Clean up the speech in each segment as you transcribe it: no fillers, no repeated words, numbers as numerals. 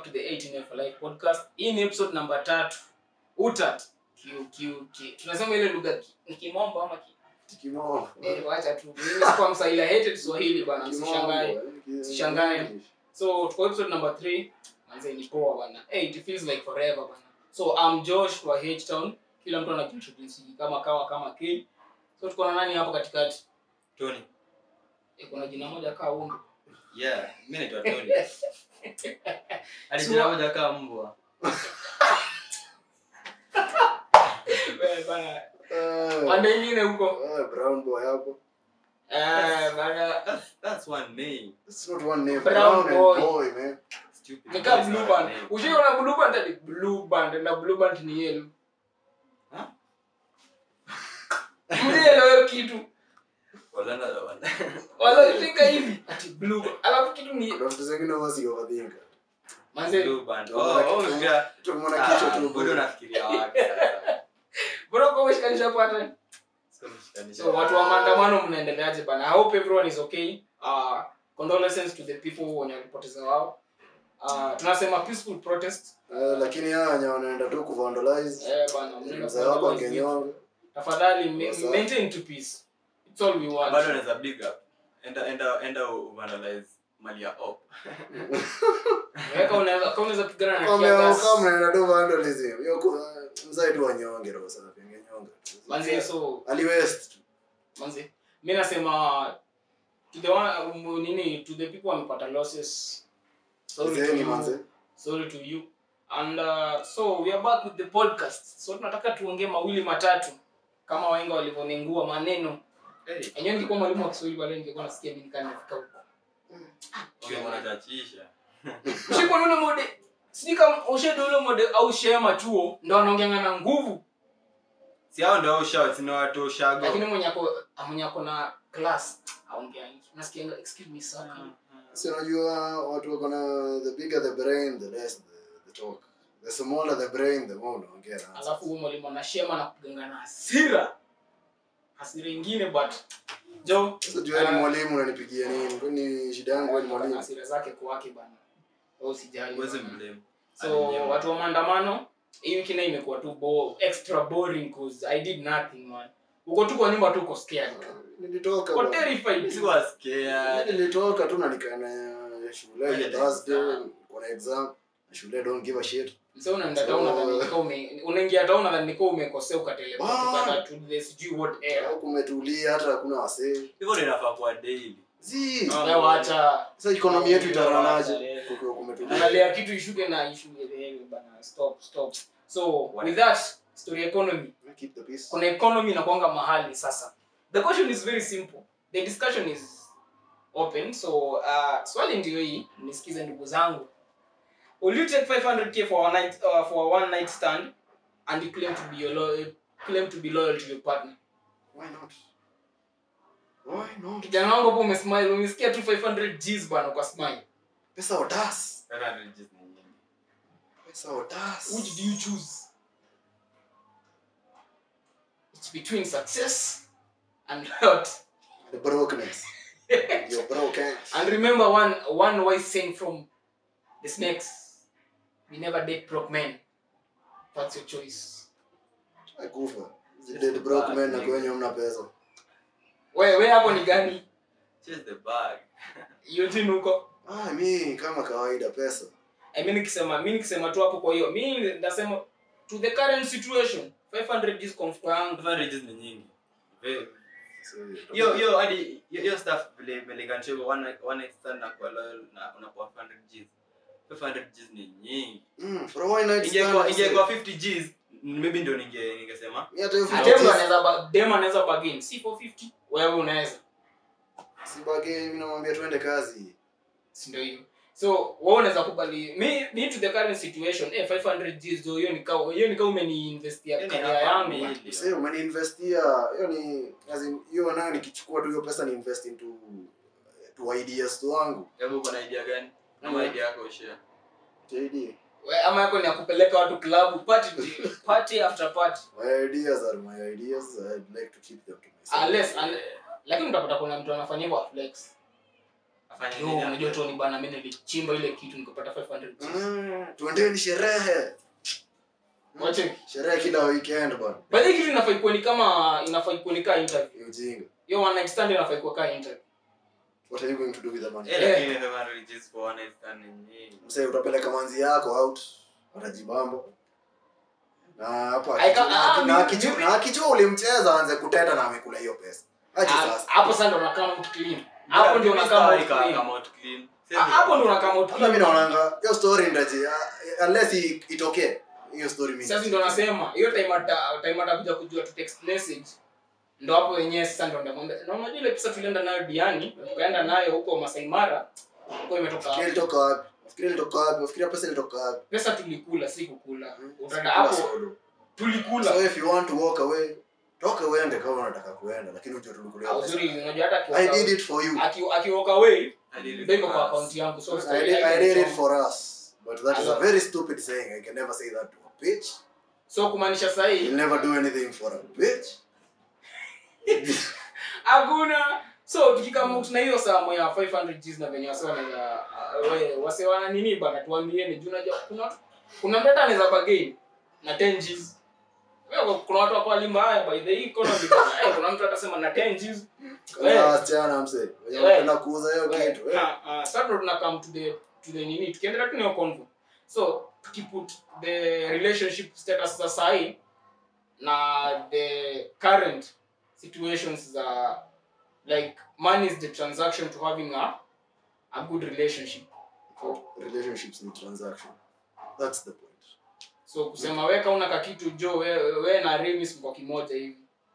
back to the 18 for Life podcast. Hii ni episode number 3. Utat. Tunasema ile lugha ni Kimombo ama Kimombo. Wacha tu. Mimi sikuwa msahili, I hated Swahili bwana, usishangae. So tuko episode number 3. Manze ni poa bwana. It feels like forever bwana. So I'm Josh wa H-Town. Kila mtu anajiintroduce kama kawa kama K. So tuko na nani hapo katikati? Tony. Kuna jina moja kaa Ungu. Yeah, mimi naitwa Tony. Ali jina moja kaa mbwa. Wewe bana. Pande nyingine huko. Brown boy hapo. Bana, That's one name. It's not one name. Brown boy, man. Stupid. nika blue band. Ushiona blue band ni blue band na blue band ni yellow. Mlielewa kitu. Wala fika hivi ati blue. Alafu kitu ni Ndio zingine wasi overthink. Manze Blue band. Yeah. Tumeona kichwa tu. Bado nafikiria wapi sasa. bro kwa mshikanisha hapo hata. So watu wa maandamano mnaendeleaje bana? I hope everyone is okay. Condolences to the people wenye walipoteza wao. Tunasema peaceful protest. Lakini haya wanaenda tu kuvandalize. Bana, mzee wako angenyonga. Tafadhali maintain to peace. It's all we want. Bado naweza big up. Enda vandalize mali ya op. Wewe unaweza pigana na kiasi. Kama mnaenda tu vandalism. Yoko mzee tu wanyonge roho sana pengenyonga. Manze so Ali West. Manze mimi nasema to the one to the people wamepata losses. Sorry to you. And so we are back with the podcast. So tunataka tuongee mawili matatu kama wahenga walivyonengua maneno. Enyewe nilikuwa mwalimu wa Kiswahili wale ningekuwa nasikia mimi nifika huko. Wanatachisha. Ushiko nule mode. Sijui kama ushedo ule mode au shema chuo ndo anaongeanga na nguvu. Si hao ndio shout ni watu shago. Lakini mwenye ako na class aongea hivi. Nasikia excuse me sir. Si unajua watu wako na the bigger the brain the less the talk. The smaller the brain the more unaongea. Alafu huyo mwalimu anashema na kuganga na hasira. Hasira nyingine but Jo, sijui ni mwalimu unanipigia nini? Kwani shida yangu wewe ni mwalimu? Hasira zake kwake bana. Wewe usijali. Uweze blame. So watu wa maandamano hii wiki na imekuwa tu extra boring cause I did nothing man. Uko tu kwa nyumba tu uko scared. Nilitoka. Uko terrified. Si was scared. Nilitoka tu na nikaenda shule Thursday kuna exam. Shule don't give a shit. So unaenda town unaingia town na niko umekosea ukateleport bana to the sijui what air. Au kumetulia hata hakuna wasee. Hivyo ndio inafaa kwa daily. Waacha. Sasa economy yetu itaranaje kukiwa kumetulia. Angalia kitu ishuke na ishuke bana stop. So with that story economy. Keep the peace. Kuna economy inakuanga mahali sasa. The question is very simple. The discussion is open. So swali ndio hii, nisikize ndugu zangu. Will you take 500k for a one night stand and you claim to be loyal to your partner? Why not? Kijana wangu hapo umesmile, umesikia tu 500 G's bana kwa smile. Pesa otas. 500 G's ni nyingi. Pesa otas. Which do you choose? It's between success and hurt. The brokenness. You're broken. And remember one wise saying from the Snakes. We never date broke men. That's your choice. Akufa. Zile broke men na kwenye mna pesa. Wewe hapo ni gani? Chase the bag. Yote nuko. Mimi kama kawaida pesa. Mimi nikisema tu hapo kwa hiyo. Mimi nasema to the current situation 500 is comfortable. 500 G's ni nyingi. Yo hadi yo stuff vile gancho one night stand na kwa loyal na unapoa 500 G's. 500 G's ni nyingi. For a one night stand. Inge kwa 50 G's maybe ndio ningesema. Dema anaweza bargain. Si for 50. Wewe unaweza. Si bargain namwambia tuende kazi. Si ndio hiyo. So wewe unaweza kubali me to the current situation 500 G's hiyo ni kama umeniinvestia career yangu. Sasa umeniinvestia hiyo ni as in hiyo nayo nikichukua tu hiyo pesa ni invest into ideas wangu. Hebu kuna idea gani? Na idea yako share. idea. Wewe ama yako ni kupeleka watu club party after party. My ideas are my ideas. I'd like to keep them to myself. Lakini utapata kuna mtu anafanya hivyo flex. Afanye Yo, nini? unajua Tony bana mimi nilichimba ile kitu nikapata 500. Tuendeni sherehe. Wache. Sherehe kila weekend bwana. But hii kitu inafai kuwa ni kama interview. Ujinga. Yo one night stand inafai kuwa kama interview. What are you going to do with the money? Lakini 500 G's for one night stand ni. Msee utapeleka manzi yako out. Watajibamba. Na hapo akijua ulimcheza aanze kuteta na amekula hiyo pesa. Aje sasa. Hapo sasa ndo unakaa out clean. Hapo ndio unakaa out clean. Hapo ndo unakaa out Hata clean. mimi naona hiyo story ndaje unless itokee. Hiyo story mimi. Sasa ndo nasema hiyo time atakuja kujua tu text message. Ndo hapo wenyewe sasa ndo ndamwambia. Na unajua ile pesa tulienda nayo Diani, tukaenda nayo huko Masai Mara. Huko imetoka wapi? Fikiri ilitoka wapi? Fikiri pesa ilitoka wapi? Pesa tulikula, si kukula. Utaenda hapo tulikula. So if you want to walk away, toka uende kama unataka kuenda, lakini uje tulikula. Uzuri unajua hata I did it for you. Aki walk away, ndio kwa account yangu. So I did it for us. But that is a very stupid saying. I can never say that to a bitch. So kumaanisha sahi You'll never do anything for a bitch. Hakuna. So tukikama tuna hiyo saa ya 500 G's na venye wase wana nini bana tuambieni juu unajua kuna mtu anaweza bargain na 10 G's. Wewe kuna watu wako alimbaya by the economy. Kuna mtu atasema na 10 G's. Achana mse. Wewe unataka kuuza hiyo kitu. Sasa tuna come to the nini tukiendelea tu hiyo convo. So tukiput the relationship status za sahi na the current situations like money is the transaction to having a good relationship. Relationships ni transaction. That's the point. So kusema weka una kakitu jo wewe na Remis mko kimoja hivi.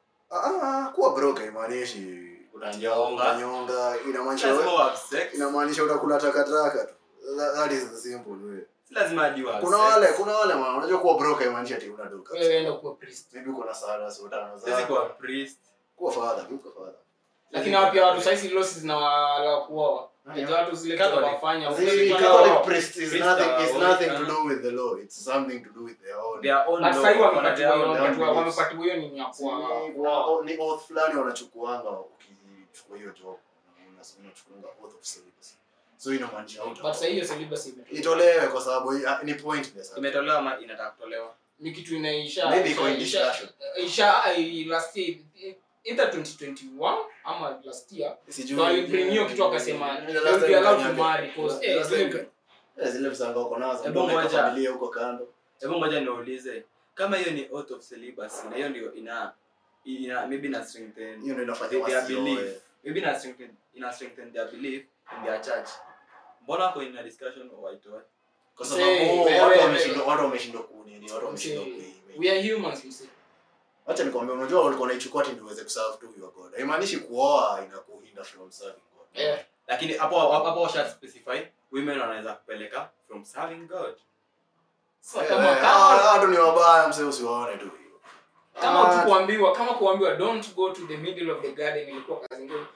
Kuwa broke haimaanishi unanyonga, inamaanisha utakula takataka tu. That is the simple way. Lazima ajue. Kuna wale maana unajua kuwa broke haimaanishi ati una duka. Wewe enda kuwa priest. Maybe uko na sala so tano za. Sisi kuwa priest. Kuwa father. Lakini wapi watu sasa losses na wala kuoa. Ndio watu zile kitu wafanya. Catholic priest is nothing to do with the law. It's something to do with their own. But sasa wamepatiwa hiyo nini hapo. Ni oath fulani wanachukuanga ukichukua hiyo job. Unachukua oath of celibacy. So inamaanisha but sasa hiyo celibacy itolewe kwa sababu ni pointless. Imetolewa ama inataka kutolewa? Ni kitu inaisha. Maybe kwa discussion. Last year either 2021 ama last year. Ndio bring hiyo kitu akasema ndio allowed to marry because zile msanga uko nazo. Hebu familia huko kando. Hebu ngoja niulize. Kama hiyo ni oath of celibacy na hiyo ndio ina maybe na strengthen. Hiyo ndio inafanya their belief. Maybe na strengthen their belief in their church. Mbona kwa ina discussion or white way? Kwa sababu watu wameshindwa kuuni, watu wameshindwa kui. We are humans you see. Acha nikwambie unajua walikuwa wanaichukua ati ndio uweze kuserve to your God. Haimaanishi kuoa inakuhinda from serving God. Lakini hapo washa specify women wanaweza kupeleka from serving God. So kama watu ni wabaya msee usiwaone tu hiyo. Kama kuambiwa don't go to the middle of the garden ilikuwa kazi ngumu.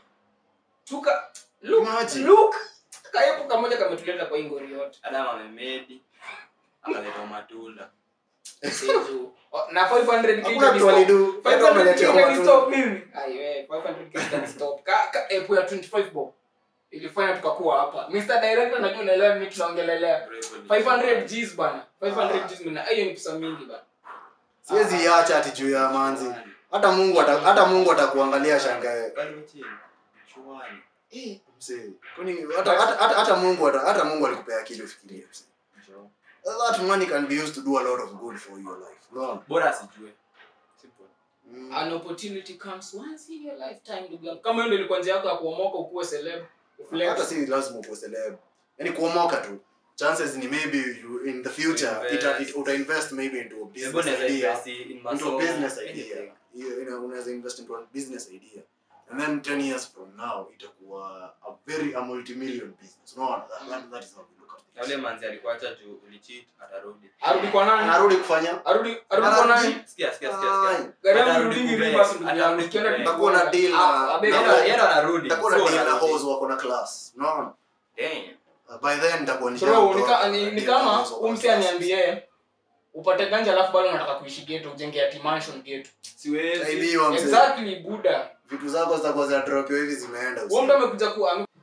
Look kaepo kamoja kametuleta kwa ingori yote. Adam amemedi akaleta matunda. Seju. Na 500 hakuna kitu walidu. 500 stop mimi. Aiwe 500 can stop. Epo ya 25 bob. Ilifanya tukakuwa hapa. Mr. Director najua unaelewa mimi tunaongelelea. 500 G's bana. 500 G's mna hiyo ni pesa mingi bana. Siwezi acha ati juu ya manzi. Hata Mungu atakuangalia shangae. Chwani. Msee. Kwani hata Mungu alikupea akili ufikirie msee. That money can be used to do a lot of good for your life. No. Bora sijue. Simple. An opportunity comes once in your lifetime ndugu yangu. Kama ndio ilikuwa njia yako ya kuomoka ukuwe celeb. Hata si lazima ukuwe celeb. Yaani kuomoka tu. Chances ni maybe you, in the future uta invest maybe into a business idea. Into a business idea. Unaweza invest into a business idea. And then 10 years from now itakuwa a multi-million business. No, that is how we look at it. Yule manzi alikuwa acha juu ulicheat atarudi. Arudi kwa nani? Anarudi kufanya? Arudi kwa nani? Sikia. Gharama rudi reverse ndugu yangu. Ukienda tutakuwa na deal na yeye anarudi. Tutakuwa na deal na hose wako na class. No. Damn. By then nitakuwa bro, ni kama umsi aniambie upate ganja alafu bado unataka kuishi ghetto ujenge ati mansion ghetto. Siwezi. Exactly Buddha. Vitu zako zitakuwa za drop hivi zimeenda. Wewe ndo amekuja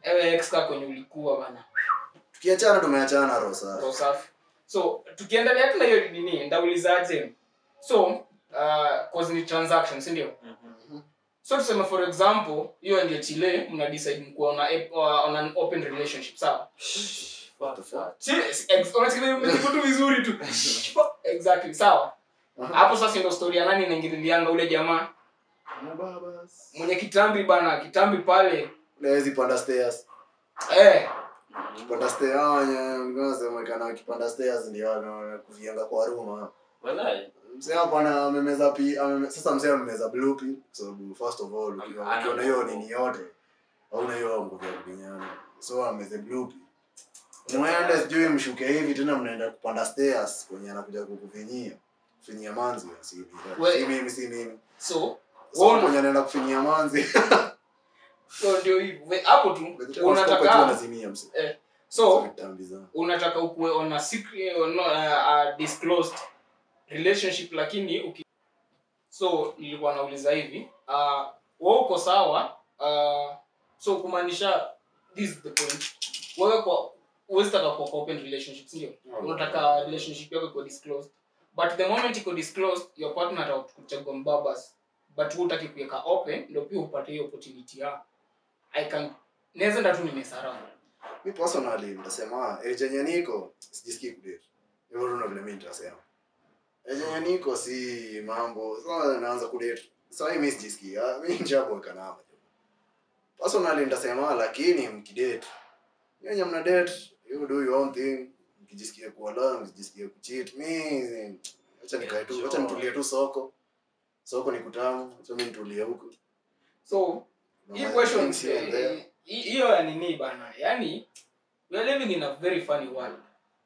ex ka kwenye ulikuwa bana. Tukiachana tumeachana rosa. Rosa. So tukiendelea tena hiyo nini ndaulizaje? So cause ni transactions ndio. So tuseme for example, hiyo ndio Chile mna decide mko on an open relationship, sawa? What the fuck? Unasikia mtu vizuri tu. Exactly, sawa. Hapo sasa ndio story ya nani inaingilianga ule jamaa. Mababas. Mwenye kitambi bana, kitambi pale. Lezi panda stairs. Panda stairs, unasema kana kipanda stairs ndio anakuvianga kwa room. Wallahi. Mzee hapa na amemeza sasa mzee amemeza blue pill so first of all ukiona hiyo nini yote hauna hiyo nguvu ya kunyana. So ameze blue pill. Mwaenda sijui mshuke hivi tena mnaenda kupanda stairs kwenye anakuja kukufinyia. Kufinyia manzi si hivi. Si mimi. So kwenye anaenda kufinyia manzi. So ndio hivyo. Hapo tu unataka so unataka ukue on a secret or disclosed relationship lakini so nilikuwa nauliza hivi wewe uko sawa so kumaanisha this is the point wewe kwa unataka kwa open relationship ndio unataka relationship yako iko disclosed but the moment iko disclosed your partner atakuchagua mbabas but hutaki kuweka open ndio pia upate hiyo opportunity ya naweza ndatu nimesarau mimi personally nitasema ejenye niko sijisikii kudate hivyo ndio vile mimi nitasema ejenye niko si mambo sasa naanza kudate sasa mimi sijisikii mimi njabo kana personally nitasema lakini mkidate nyinyi mna date you do your own thing mkijisikia kuwa long mkijisikia kucheat mimi acha nikae tu acha nitulie tu soko ni kutamu acha mimi nitulie huko so hii question hiyo ya nini bana yani we are living in a very funny world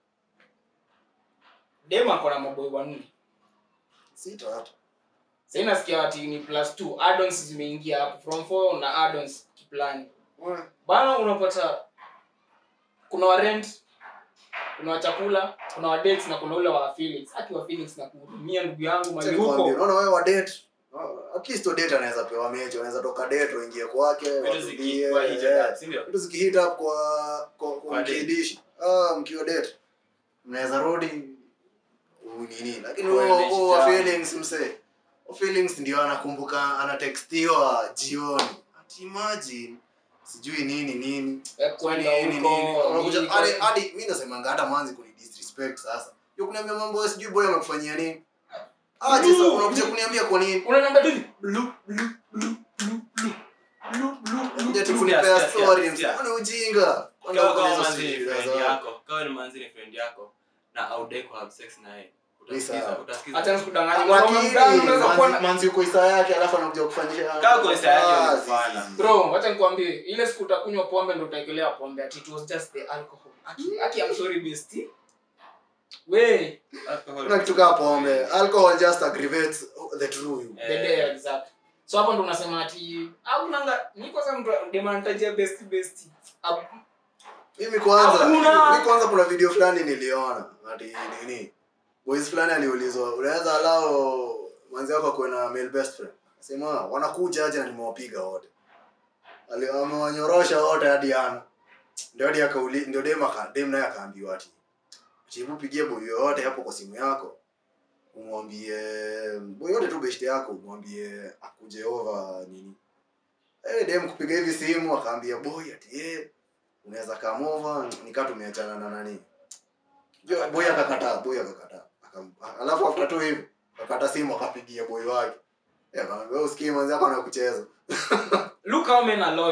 dema kuna maboy wanne sita hata sasa nasikia ati ni +2 add-ons zimeingia hapo from 4 na add-ons kiplani bana unapata kuna wa rent kuna wa chakula kuna wa dates na kuna ule wa feelings wa feelings na kuhudumia ndugu yangu mali huko unaona wewe wa date at least to date anaweza pewa mechi anaweza toka date uingie kwake vitu zikihit up kwa kidishi mkio date mnaweza rudi nini lakini wa feelings mse feelings ndio anakumbuka anatextiwa jioni ati imagine sijui nini unakuja hadi mimi nasema hata manzi kuni disrespect sasa yo kuniambia mambo sijui boy amekufanyia nini sasa unakuja kuniambia kwa nini unaniambia hivi blue ndio tukunipea story msani ujinga kama manzi ni friend yako na aude ku have sex na yeye utasikiza acha nikudanganya manzi uko isa yake alafu anakuja kufanyia kako isa yake unafanya bro acha nikwambie ile siku utakunywa pombe ndio utaekelea pombe ati it was just the alcohol aki I'm sorry bestie we na kitu kama pombe alcohol just aggravates the true you the day exactly so hapo ndo unasema ati au nanga niko sasa mtu demantajia bestie mimi kwanza kuna video fulani niliona ati nini boys fulani aliulizwa unaweza allow manzi wako kuwa na male best friend sema wanakuja aje na nimewapiga wote amewanyorosha wote hadi ana ndio hadi ndio dem naye akaambiwa ati jibu pigie boy yote hapo kwa simu yako umwambie boy yote tu best yako umwambie akuje over nini dem kupiga hivi simu akaambia boy ati unaweza come over nikaa tumeachana na nani boy akakataa alafu after tu hivi akakata simu akapigia boy wake wewe usikie manzi yako anakucheza look how men are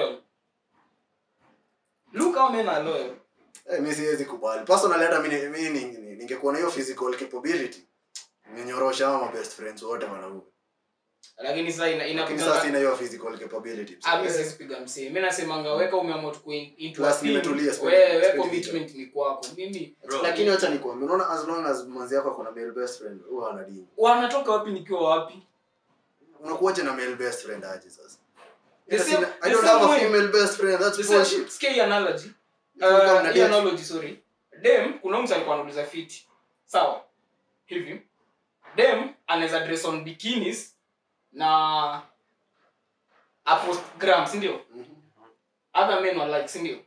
loyal mimi siwezi kubali personally hata mimi ningekuwa na hiyo physical capability ninyorosha hao best friends wote wanaume lakini sasa inakuja sasa ina hiyo physical capability mimi siwezi piga msee mimi nasemanga weka umeamua tu into plus nimetulia wewe commitment ni kwako mimi lakini acha nikwambie unaona as long as manzi yako kuna male best friend huwa anadini wanatoka wapi nikiwa wapi unakuaje na male best friend aje sasa I don't have a female best friend that's bullshit scary analogy sorry dem kuna mtu alikuwa anauliza fit sawa hivi dem anaweza dress on bikinis na post gram si ndio other men are like, si ndio?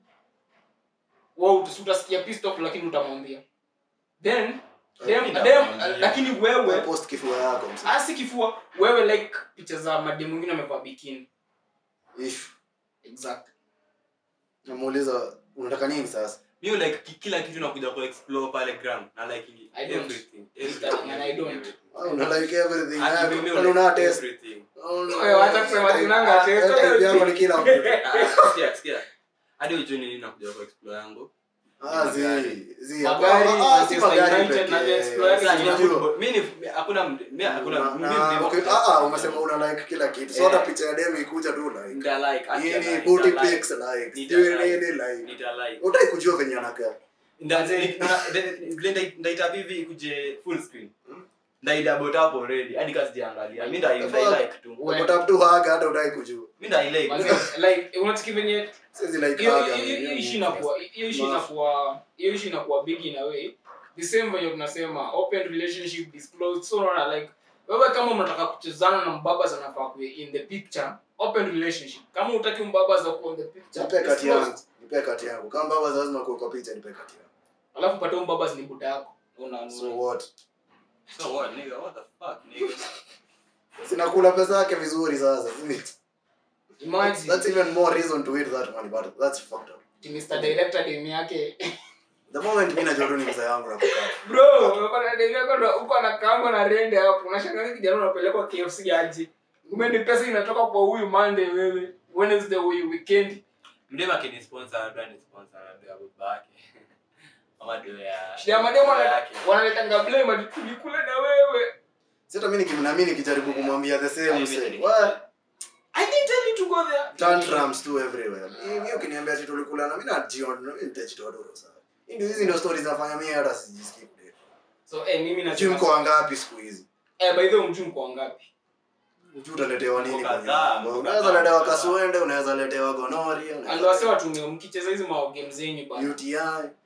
Wao utasikia pissed off lakini utamwambia. Then lakini wewe post kifua yako. Si kifua, wewe like picha za mademu mwingine amevaa bikini. Exactly. Namuuliza unataka nini sasa? Mimi like kila kitu nakuja ku explore pale ground na like everything. And I don't. Una like everything. Una test everything. Wewe hata kusema tunanga test yangu ni kila mtu. Sikia. Hadi ujue nini nakuja ku explore yangu. Magari na explore. Mimi hakuna mimi umesema una like kila kitu. So hata picha ya demu ikuja tu like. Nda like yani booty pics like. Nita like. Utai kujua venye anakaa. Ndaita hivi ikuje full screen. Ndaida bot up already. Hadi kasi jiangalia. Mimi ndai like tu. Bot up tu haga hata utai kujua. Mimi ndai like. Like unatiki venye sisi like haga. Hiyo ishi inakuwa big in a way. The same way tunasema open relationship disclosed, so not like wewe kama unataka kuchezana na mbaba zanafaa kuwe in the picture, open relationship. Kama utaki mbaba za kuwa in the picture, nipe kati yangu. Kama mbaba za lazima kuwe kwa picha, nipe kati yangu. Alafu pata mbaba ni buda yako. So what nigga, what the fuck nigga? Sina kula pesa yake vizuri sasa. Imagine. That's even more reason to eat that money, but that's fucked up. Mr. Director demu yake. The moment mimi najua ni mzee wangu na kukaa. Bro, unapata demu yako ndo uko na kango na rende hapo. Unashangaa kijana unapelekwa KFC aje. Kumbe pesa inatoka kwa huyu Monday wewe. Wednesday huyu weekend. Mdema kini sponsor brand sponsor ndio babake. Mama ndio ya. Shida mademo wanaleta blame tulikula na wewe. Sasa mimi nikimnaamini kijaribu kumwambia the same thing. What? I didn't tell you to go there. Tantrums too everywhere. Mimi ukiniambia ati tulikula na mimi najiona mimi nitachitoa doro sana. Hizi ndio stories zinafanya mimi hata sijisikii kule. So mimi na mko wangapi siku hizi? By the way mko wangapi? Utaletewa nini kwa nyumba? Unaweza letewa kaswende, unaweza letewa gonorrhea. Ndio wase watu mkicheza hizo ma games zenyu bana. UTI.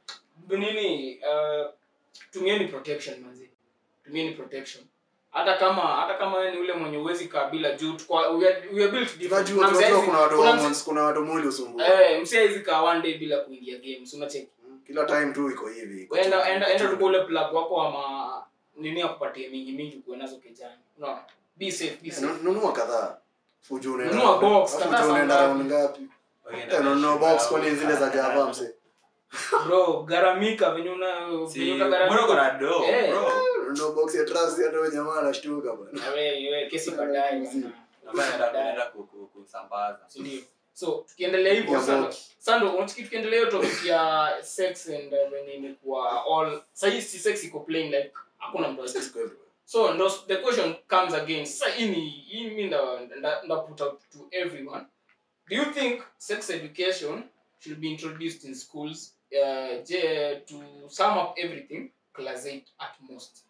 Nini tumieni protection manzi. Tumieni protection. Hata kama ni ule mwenye uwezi kabila juu we are built different. Kuna watu mwili usumbua. Msiwezi ka one day bila kuingia games unacheki. Kila time tu iko hivi. Enda tu ule plug wako ama nini akupatie mingi kuenazo kijana. Unaona? Be safe. Nunua kadhaa. Fujo unaenda. Nunua box kadhaa. Unaenda round ngapi? Nunua box kwa nini zile za gava mse. Bro, garamika venye garamika. Mbona kuna do, bro? Nunua box ya trust ya ndio jamaa anashtuka bwana. Wewe kesi baadaye bwana. Naenda kusambaza. Ndio. So, tukiendelea hivyo sana. Sando, unatiki tukiendelea topic ya sex and when imekuwa all sahi si sex iko plain like hakuna mtu asiko. So, the question comes again. Sasa hii nda put out to everyone. Do you think sex education should be introduced in schools to sum up everything class 8 at most?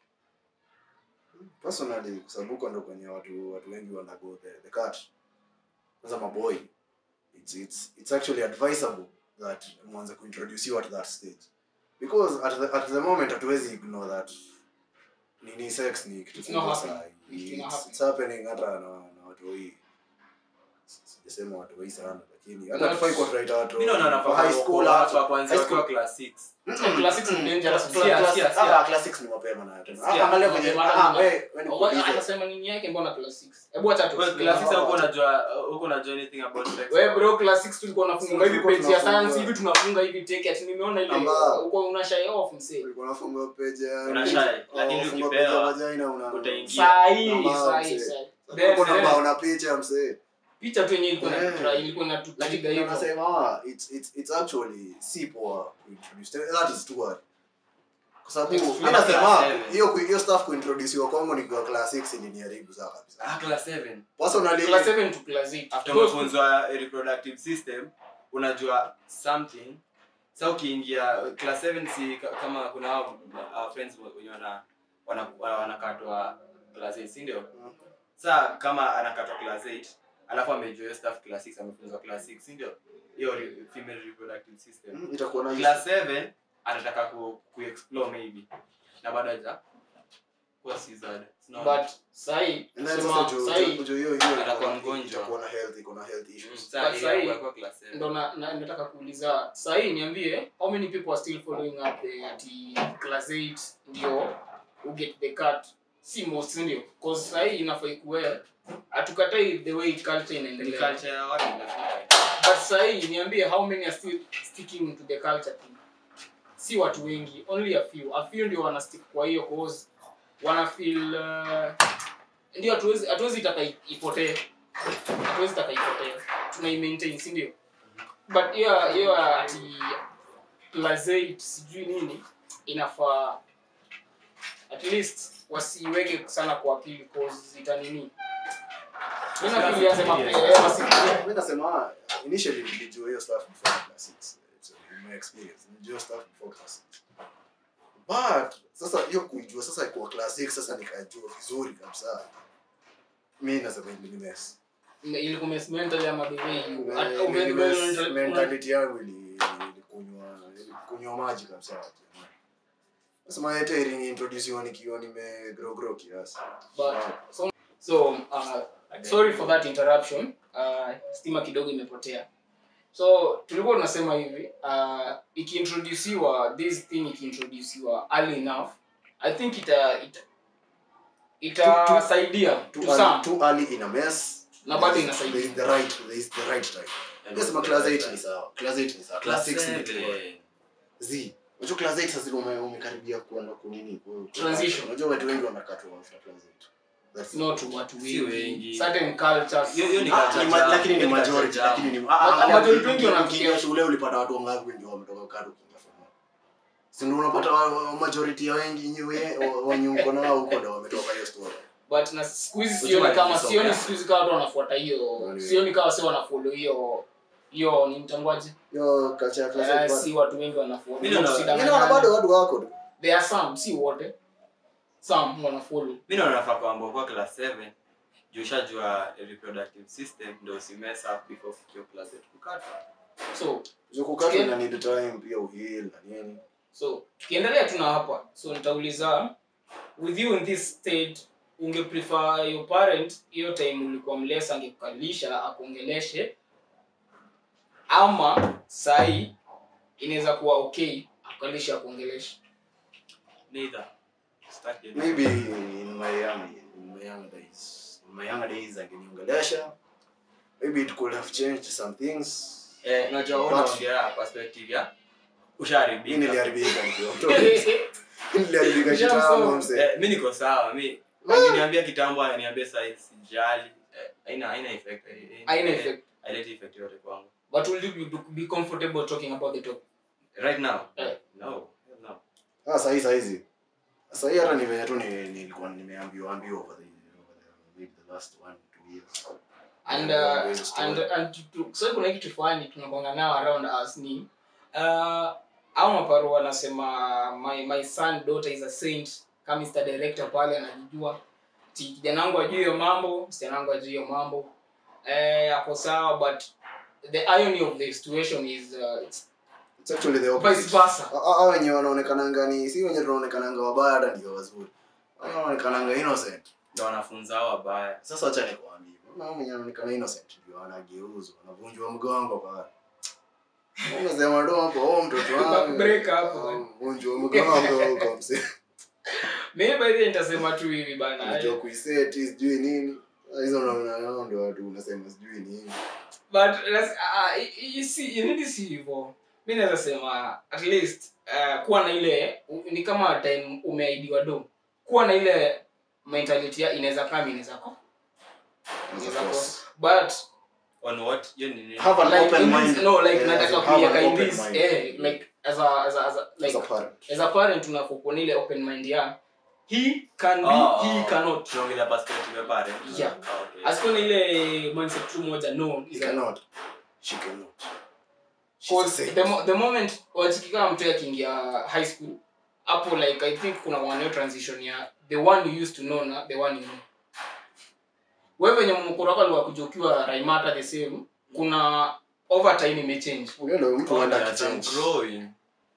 Personally, kusabuka ndo kwenye watu wengi wanago the cut. As a boy, it's actually advisable that mwanze kuintroduce you at that stage. Because at the moment hatuwezi ignore that nini sex ni kitu kingine sana. It's happening hata na watu wengi. Sijasema watu wengi sana lakini hata tufai kwa right watu. Mimi naona high school hapa kwanza kwa class 6. Class 6 ni dangerous. Class 6 ni mapema na tena. Angalia kwenye wewe anasema nini yake mbona class 6? Hebu acha tu. Class 6 uko unajua anything about sex? Wewe bro class 6 tulikuwa tunafunga hivi page ya science hivi tunafunga hivi take ati nimeona ile uko una shy off msee. Ulikuwa unafunga page ya una shy lakini ukipewa utaingia. Sahi. Then una picha msee. Picha tu yenyewe ilikuwa inatupiga hivyo. Nasema it's actually si poa introduce. That is too hard. Kwa sababu anasema hiyo stuff kuintroduce wa Kongo ni kwa class 6 ni haribu sana kabisa. Class 7. Personally class 7 to class 8. After mafunzo reproductive system unajua something. Sasa ukiingia class 7 si kama kuna friends wenye wanakatwa class 8 si ndio? Sasa kama anakatwa class 8 alafu amejua stuff class 6 amefunzwa class 6 si ndio? Hiyo female reproductive system. Itakuwa na class 7 anataka ku explore maybe. Na baada kwa season. But sai hiyo atakuwa mgonjwa, kuna health issues. Sasa kwa class 7 ndo nataka kuuliza sai, niambie how many people are still following up the class 8 ndio who get the cut? Si most ndio, cause sai inafaa ikuwe atukatai the way culture inaendelea, culture ya watu inafika. but sai niambie how many are still sticking to the culture thing? Si watu wengi, only a few ndio wana stick kwa hiyo cause wana feel ndio hatuwezi taka ipotee, tuna maintain, si ndio? But hiyo ati class 8 sijui nini inafaa at least wasiweke sana kwa appeal cause itanini. Mimi nafikiri anze mapema. Mimi nasema initially nilijua hiyo stuff before class 6. It's in my experience. Nilijua stuff before class 6. But sasa hiyo kujua sasa kwa class 6 sasa nikajua vizuri kabisa. Mimi nasema ni mess. Ilikuwa mentally ama the way mentality yangu ilikunywa maji kabisa. Nasema hata ili introduce nikiwa grow kiasi. So sorry for that interruption. Stima kidogo imepotea. So tulikuwa tunasema hivi, ikiintroduciwa this thing ikiintroduciwa early enough, I think itasaidia too early in a mess. Na bado inasaidia. There is the right time. Yes, class 8 ni sawa. Class 8 ni sawa. Class 6 ni Z. Unajua class 8 sasa umekaribia kuenda kunini? Transition. Unajua watu wengi wanakatwa after class 8. That's not watu wengi. Certain cultures. Hiyo ni culture. Lakini ni majority, majority wengi wanafikia shule ulipata watu wangapi ndio wametoka kadu kingafanya. Si ndio unapata majority ya wengi nyewe wanyuko nao huko ndio wametoka hiyo story. But na squeeze sioni kama squeeze kama watu wanafuata hiyo. Sioni kama sio wanafollow hiyo ni mtangwaji. Hiyo culture class 8. Si watu wengi wanafollow. Mimi naona bado watu wako. There are some, si wote. Some wanafollow. Mimi naona nafaa kuambo kwa class 7. Ushajua reproductive system ndio si mess up before fikio class 8 kukata. So kukata na need time pia uheal na nini. So tukiendelea tuna hapa. So nitauliza with you in this state, unge prefer your parent hiyo time ulikuwa mlesa angekukalisha akuongeleshe, ama sai inaweza kuwa okay akukalisha akuongeleshe? Neither. Maybe in my younger days akiniongelesha, maybe it could have changed some things. Unajua unaongea perspective ya usharibika. Mimi niliharibika ndio. Niliharibika kitambo mzee. Mimi niko sawa. Mimi angeniambia kitambo ananiambia sasa sijali. Haina effect. Haileti effect yote kwangu. But will you be comfortable talking about the topic right now? No. Sasa hizi. Sasa hii hata nivenye tu nilikuwa nimeambiwa over the last 1-2 years. And so kuna kitu fulani tunagonga nao around us ni au maparo wanasema my son daughter is a saint, kama Mr. Director pale anajijua kijana wangu ajue hiyo mambo, msichana wangu ajue hiyo mambo, hapo sawa. But the irony of the situation is it's actually the opposite. Vice versa. Wenye wanaonekana ngani, si wenye tunaonekana wabaya hata ndio wazuri. Wanaonekana innocent ndio wanafunza hao wabaya. Sasa acha nikwambie, mama mwenye anaonekana innocent ndio anageuzwa, anavunjwa mgongo pale. Unasema ndo hapo mtoto wangu break hapo vunjwa mgongo kwa mse. Mimi by the way nitasema tu hivi bana. Ndio kuiset is doing nini? Hizo unaona ndio watu unasema sijui nini. But you see, you need to see hivyo. Mimi naweza sema at least kuwa na ile ni kama time umeaidiwa do. Kuwa na ile mentality ya inaweza kama inaweza kwa. But on what you need have an like open mind. No, like nataka kuiweka in this like as a parent unapokuwa ile open mind ya he can be, he cannot. From the perspective of parent. Yeah. Okay. Asikona ile mindset tu moja, no, he cannot. She cannot. Because the moment wachikika mtu akiingia high school, hapo like I think kuna one transition ya the one you used to know na the one you know. Wewe wenye mkoraka wa kujokiwa Raimata the same, kuna over time imechange. Ndio mtu anaenda growing.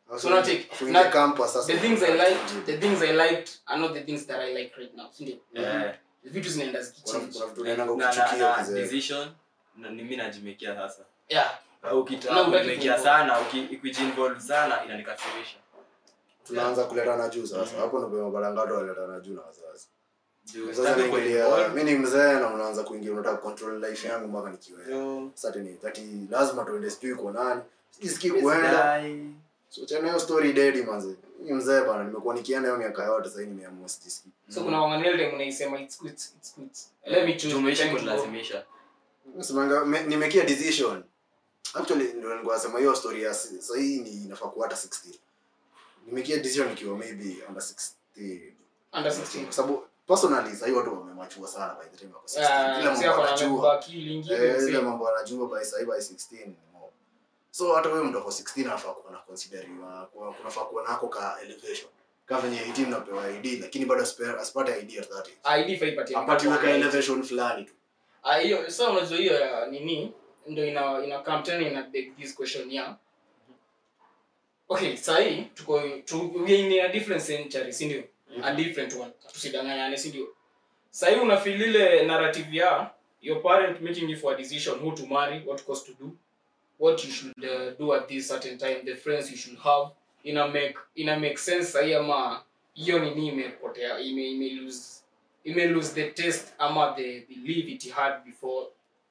So not take na campus sasa. The things I liked are not the things that I like right now. Sindio? Vitu zinaenda zikichange. Kuna vitu unaenda kuchukia na decision ni mimi najimekea sasa. Yeah. Ukitaka sana, ukijinvolve sana inanikasirisha. Tunaanza kuleta na juu sasa. Hapo ndio mabalangato waleta na juu na wazazi. Sasa mimi ni mzee na unaanza kuingia unataka control life yangu mpaka nikiwa. Sasa ni that lazima tuende sijui kwa nani. Sisikii kuenda. So tena hiyo story dead manze. Ni mzee bana nimekuwa nikienda hiyo miaka yote sasa nimeamua sijisikii. So kuna wanganele time unaisema it's good. Let me choose tumeishi kulazimisha. Usimanga nimekia decision. Actually ndio nilikuwa nasema hiyo story ya sasa hii ni inafaa kuwa hata 16. Nimekia decision nikiwa maybe under 16 kwa sababu personally sasa hiyo watu wamemachua sana by the time wako 16. Kila mtu anajua ile mambo anajua by 16. So hata wewe mtu wako 16 anafaa kuwa na consideriwa kunafaa kuwa nako ka elevation. Kama venye 18 unapewa ID lakini bado asipate ID at that age. ID faipatia. Apati weka elevation fulani tu. Hiyo sasa unajua hiyo nini ndio ina come tena ina beg this question ya. Okay, sahi tuko we in a different century, si ndio? A different one. Tusidanganyane, si ndio? Sahi una feel ile narrative ya your parent making you for a decision who to marry, what course to do, what you should do at this certain time, the friends you should have. Ina make sense sahi ama hiyo nini imepotea, ime lose the taste ama the belief it had before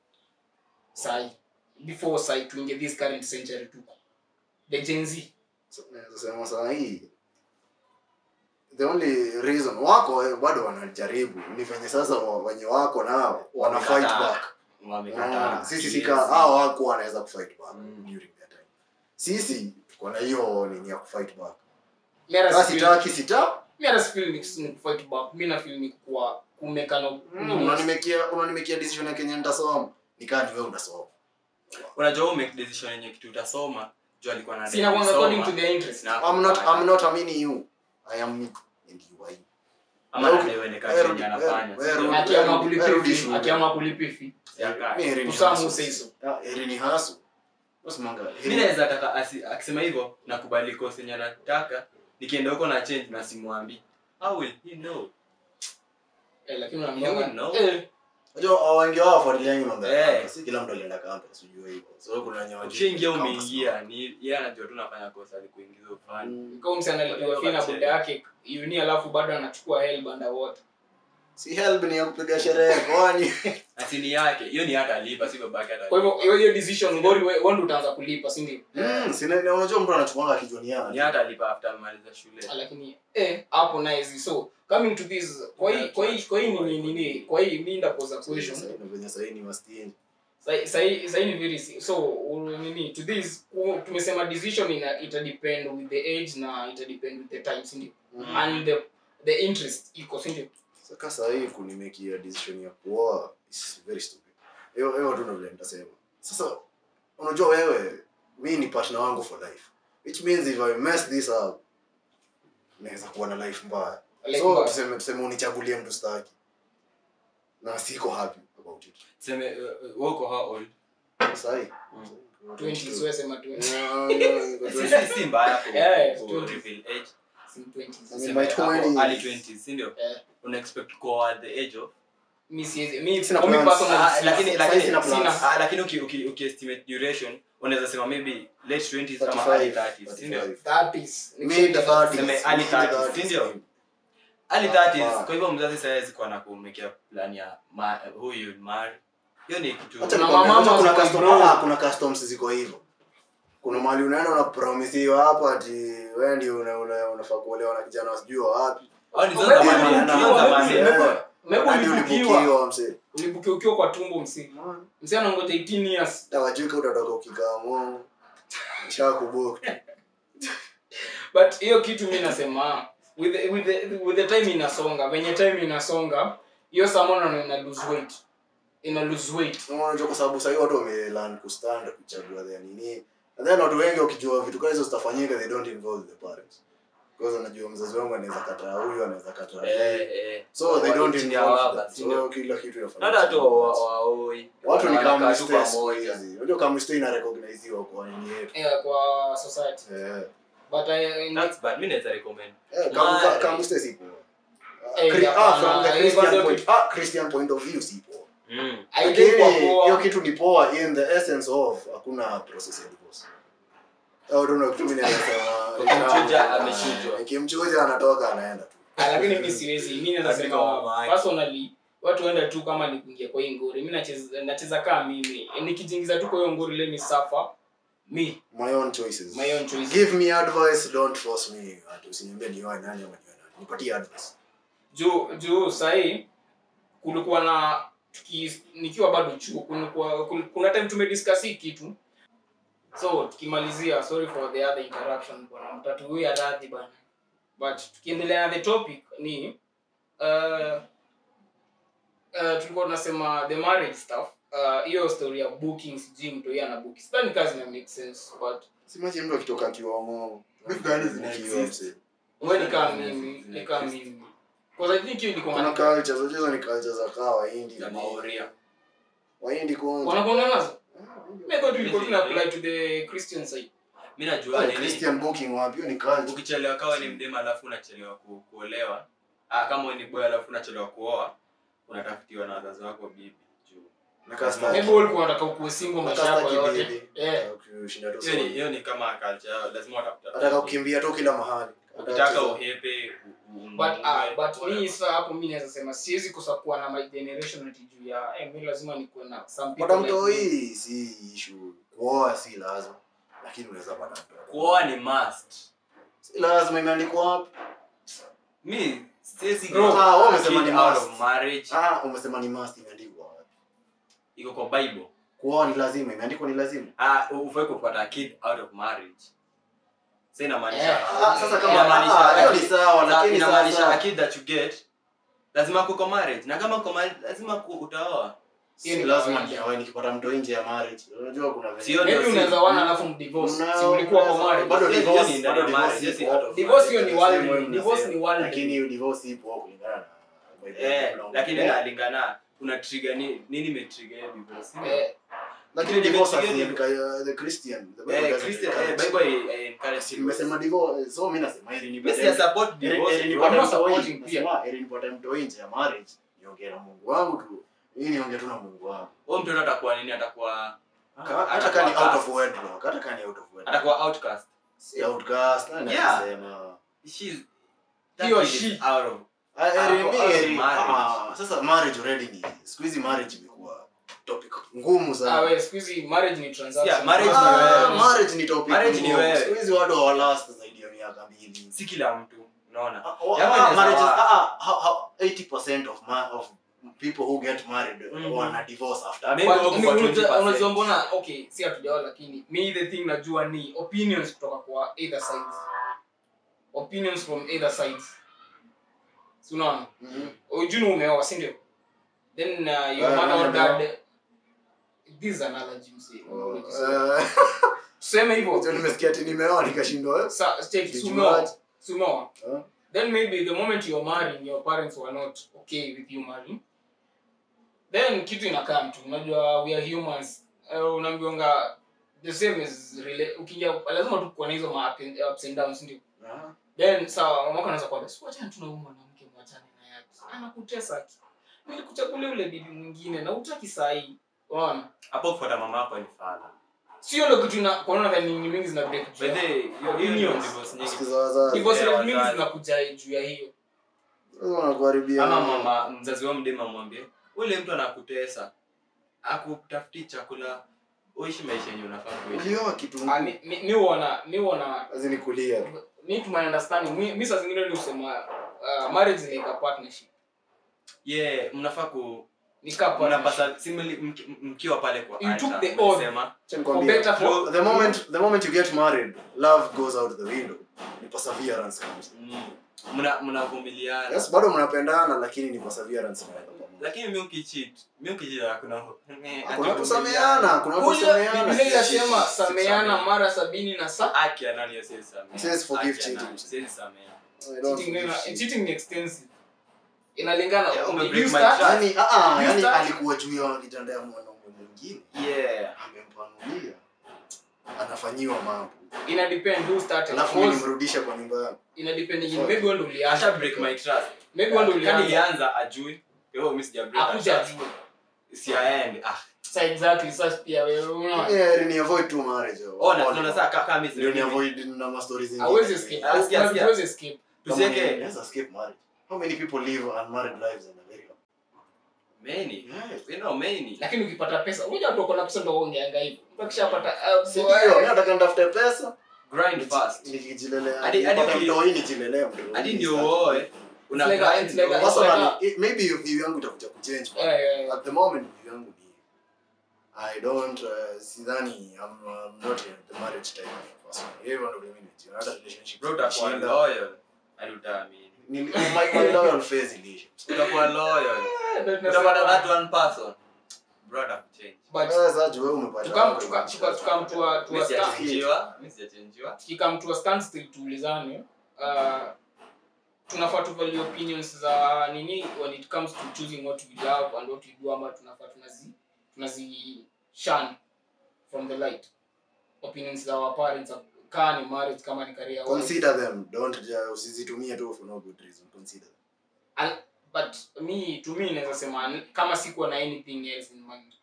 sahi tuinge this current century tuko the Gen Z. So nasema sahi the only reason wako bado wanajaribu ni venye sasa wenye wako nao wana fight back. Wamekataa. Sisi sika hao wako wanaweza kufight back during that time. Sisi tuko na hiyo nini ya kufight back. Mimi hata feel ni kufight back. Mimi na feel ni kwa kumekana unanimekia decision ya Kenya ndasoma. Nikaa ni wewe unasoma. Unajua wewe make decision yenye kitu utasoma, juu alikuwa na sina kwanga according to their interest. I'm not amini you. I am in you. Ama ndio ene kazi yenye anafanya. Akiamua kulipa fee. Kusamu seiso. Erini hasu. Usimanga. Mimi naweza taka akisema hivyo nakubali course yenye anataka, nikienda huko na change na simwambi. How will he know? Lakini unaambia unajua wengi wao wafuatiliangi mambo ya si kila mtu alienda campus unajua hivyo. So kuna wenye wajua. Ukiingia umeingia ni yeye anajua tu nafanya kosa alikuingiza ufanye. Kama msana alipiga fina buda yake uni alafu bado anachukua help underwater. Si help ni ya kupiga sherehe kwani asili yake. Hiyo ni hata lipa si babake hata. Kwa hivyo hiyo decision ngori wewe ndio utaanza kulipa si ndio? Sina unajua mtu anachukua kijoni yake. Ni hata lipa after maliza shule. Lakini hapo nice. So coming to this kwa hii mimi ndapoza question venye sasa ni wastiin. Sasa ni very so nini to this tumesema decision ita depend with the age na ita depend with the time si ndio? And the interest iko si ndio? Sasa hii kunimekia decision ya kuoa is very stupid. Hiyo tu ndio nitasema. Sasa unajua wewe ni partner wangu for life. Which means if I mess this up naweza kuwa na life mbaya. So tuseme unichagulie mtu staki. Na siko happy about it. Tuseme wako how old? Sasa hii 20 so sema 20. Si mbaya kwa reveal age. In my 20s early 20s si ndio? Una expect go at the age of mimi sina lakini ukiestimate duration unaweza sema maybe late 20s ama early 30s si ndio? 30s mid 30s early 30s si ndio? Early 30s kwa hivyo mzazi sasa hizi kwa nakumekea plan ya who you marry. Hiyo ni kitu kuna customs ziko hivyo. Kuna mahali unaenda una promiseiwa hapo ati wewe ndio unafaa kuolewa na kijana usijua wapi. Au ni sasa ulibukiwa ukiwa kwa tumbo msee. Msee anangoja 18 years. Tawajuka utatoka ukikaa shakubook. But hiyo kitu mimi nasema with the time inasonga, venye time inasonga, hiyo someone ina lose weight. Unajua kwa sababu sasa watu wamelearn kustand kuchagua the nini. And then watu wengi wakijua vitu kama hizo zitafanyika they don't involve the parents. Because anajua mzazi wangu anaweza kataa huyu anaweza kataa. So they don't involve. So kila kitu yafanya. Nada tu waoi. Watu ni kama stress. Unajua kama stress ina recognize hiyo kwa nini yetu. Kwa society. but that's bad. Mimi naweza recommend kama sipo from the Christian point of view sipo hiyo kitu ni poa in the essence of hakuna process ya divorce. I don't know kitu mimi Kimchuja amechujwa. Kimchuja anatoka anaenda tu. Lakini mimi siwezi. Mimi nasema personally watu waenda tu kama ni kuingia kwa hii ngori. Mimi nacheza kama mimi. Nikijiingiza tu kwa hiyo ngori let me suffer. Me. My own choices. Give me advice, don't force me. Usiniambie ni wewe nani ama ni wewe nani. Nipatie advice. Jo sahi kulikuwa na nikiwa bado chuo kuna time tumediscuss hii kitu. So tukimalizia, sorry for the other interruption bwana, mtatuia radhi bwana. But tukiendelea na the topic ni tulikuwa tunasema the marriage stuff. Hiyo story ya bookings gym to yana book. Sidhani kazi na make sense but simaje mtu akitoka kiwamo. Vipi gani zinakiwase? Wewe ni kama mimi. Because I think hiyo ilikuwa kuna culture zote ni culture za Wahindi na Maoria. Wahindi kwanza. Wanakuona nazo? Maybe tulikuwa tuna apply to the Christian side. Mimi najua ni Christian booking wapi ni culture. Ukichelewa kawa ni mdema alafu unachelewa kuolewa. Kama wewe ni boy alafu unachelewa kuoa, unatafutiwa na wazazi wako bibi juu. Na customer. Maybe ulikuwa unataka kuwa single maisha yako yote. Hiyo ni kama culture, lazima utafuta. Nataka kukimbia tu kila mahali. Ukitaka uhepe but mimi sasa hapo mimi naweza sema siwezi kusakuwa na my generation ati juu ya mimi lazima nikuwe na some people. But mto hii si issue. Kuoa si lazima. Lakini unaweza pata mtu. Kuoa ni must. Si lazima imeandikwa wapi? Mimi siwezi wewe umesema ni out of marriage. Umesema ni must imeandikwa wapi? Iko kwa Bible. Kuoa ni lazima, imeandikwa ni lazima. Ufai kupata kid out of marriage. Sasa inamaanisha sasa kama inamaanisha hiyo ni sawa lakini inamaanisha a kid that you get lazima kuko marriage. Na kama uko marriage lazima utaoa. Hiyo ni lazima ndio nikipata mtu nje ya marriage. Unajua kuna vile. Maybe unaweza wana alafu mdivorce. Si ulikuwa kwa marriage. Bado divorce Divorce hiyo ni wale. Divorce ni wale. Lakini hiyo divorce ipo kulingana na lakini inalingana una trigger nini imetrigger divorce. Lakini divorce the Christian Bible encourage nimesema divorce so mimi nasema hili ni best support divorce ni not supporting pia ili nipate mtu nje ya marriage niongee na Mungu wangu tu hii niongee tu na Mungu wangu huyo mtu atakuwa nini atakuwa hata kani out of wedlock atakuwa outcast si outcast na nasema she's out of sasa marriage already ni siku hizi marriage imekuwa topic ngumu sana. Wewe siku hizi marriage ni transaction. Yeah, marriage ni topic. Marriage ni wewe. Siku hizi watu hawalast zaidi ya miaka 2. Si kila mtu, unaona? Marriage 80% of people who get married wana divorce after. Unajua mbona okay, si hatujaoa lakini me the thing najua ni opinions kutoka kwa either sides. Opinions from either sides. Unaona? Ujunu umeoa, si ndio? Then your mother or dad this is analogy msee. Sema hivyo. Nimesikia ati nimeoa nikashindwa. Sumo. Then maybe the moment you're marrying your parents were not okay with you marrying. Then kitu inakaa mtu. Unajua we are humans. Unaambiwa the same is ukiingia lazima tu kuwa na hizo ups and downs ndio. Then sawa mama anaanza kuambia wacha tunauma mwanamke mwachane na yake. Anakutesa. Nilikuchagulia ule bibi mwingine na utaki sahi. Unaona? Hapo kufuata mama yako ni fala. Sio ndio kitu kuona vile ni mingi zina break. By the divorce nyingi. Divorce mingi zinakuja juu ya hiyo. Sasa wanakuharibia. Ama mama mzazi wao mdema mwambie, "Ule mtu anakutesa. Akutafuti chakula, uishi maisha yenyewe unafaa kuishi." Hiyo kitu. Mimi huona azini kulia. Mimi to my understanding, mimi saa zingine ni usema marriage ni like a partnership. Yeah, mnafaa mnapasa simili mkiwa pale kwa sema the moment you get married love goes out the window ni perseverance comes mnavumiliana yes bado mnapendana lakini ni perseverance lakini mimi ukicheat kuna kusameheana Biblia inasema sameheana mara 70 na saa haki anani yasema says forgive cheating cheating ni extensive inalingana yani alikuwa juu ya kitanda ya mwanaume mwingine yeah amempanulia anafanyiwa mambo. Ina depend who started. Alafu mimi nimrudisha kwa nyumba. Ina depend ni maybe wewe ndio ulianza break my trust. Maybe wewe ndio ulianza ajui. Yo mimi sija break. Akuja si aende. So exactly sasa pia wewe unaona. Yeah, ni avoid to marriage. Na sasa kaka mimi ni avoid na ma stories zingine. Hawezi escape. Hawezi escape. Tuseke let's escape marriage. How many people live unmarried lives in America? Many. Yes. You know many. Lakini ukipata pesa, unajua watu wako na pesa ndio ongeanga hivyo. Ukishapata sio, nataka nitafute pesa, grind fast. Nikijilelea. Hadi ndio nijilelea mtu. Hadi ndio wewe. Una grind personally maybe your view yangu itakuja kuchange. At the moment view yangu ni I don't sidhani I'm not in the marriage type of person. Even though mimi ni hata relationship. Bro utakuwa loyal. Alutaamini. My loyal phase ilisha. Utakuwa loyal. Utapata that one person. Brother change. But sasa wewe umepata. Tukamtua Msijachangewa. Tukamtua standstill tuulizane. Tunafaa tu value opinions za nini when it comes to choosing what we love and what we do, ama tunafaa tunazi shun from the light. Opinions za our parents kama ni marriage, kama ni career. Consider them, don't usizitumie tu for no good reason. Consider them. But to me naweza sema kama sikuwa na anything else in mind.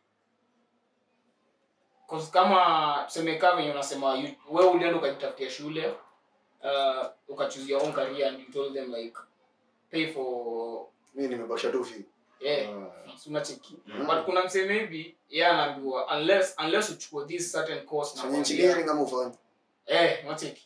Cause kama tuseme kama venye unasema wewe ulienda ukajitafutia shule, ukachoose your own career and you told them like pay for mimi nimebakisha tu fee. Unacheki. But kuna mseme maybe anaambiwa unless uchukue this certain course na engineering kama ufanye. Unacheki.